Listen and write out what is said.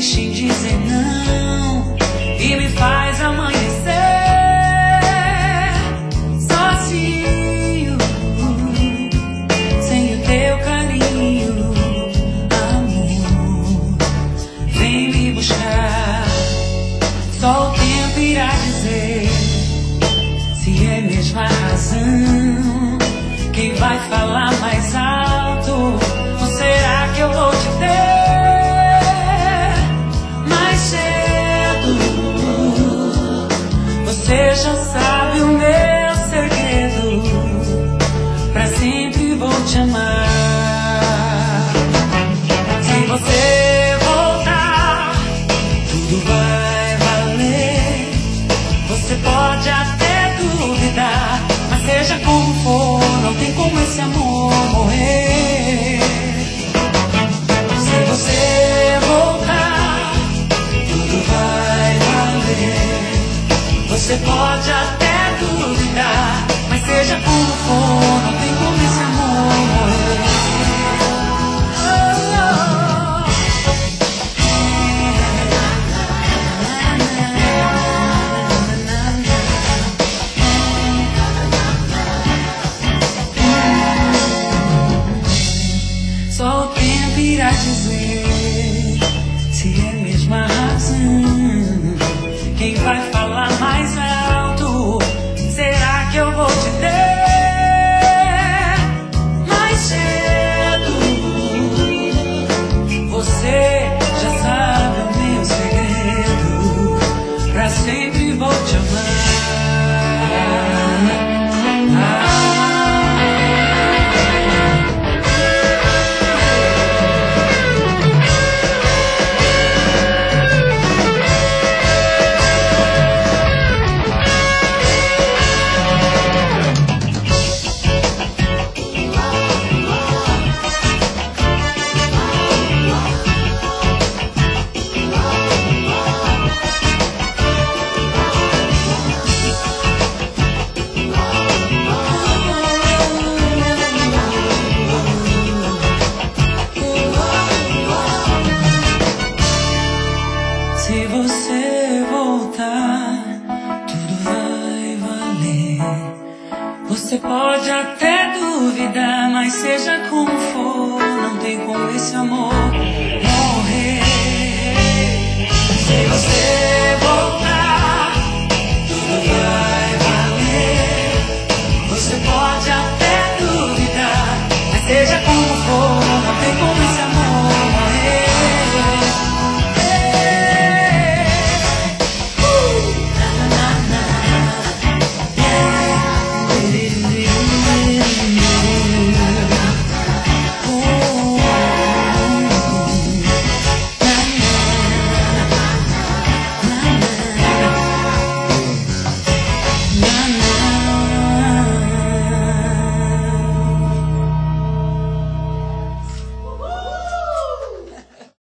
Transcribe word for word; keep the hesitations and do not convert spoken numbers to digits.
insiste em dizer não e me faz amanhecer sozinho, sem o teu carinho, amor. Vem me buscar, só o tempo irá dizer se é mesmo a razão. Quem vai falar mais alto? Ou será que eu vou te ter mais cedo? Você já sabe o meu segredo, pra sempre vou te amar. Se você voltar, tudo vai valer. Você pode até duvidar, mas seja como for, não tem como esse amor morrer. Se você voltar, tudo vai valer. Você pode até duvidar, mas seja como for, não tem como esse amor morrer. Só o tempo irá dizer se é mesmo a razão. Quem vai falar mais alto? Será que eu vou te ter mais cedo? Você já sabe o meu segredo, pra sempre vou te amar. Se você voltar, tudo vai valer. Você pode até duvidar, mas seja como for, não tem como esse amor morrer. Se você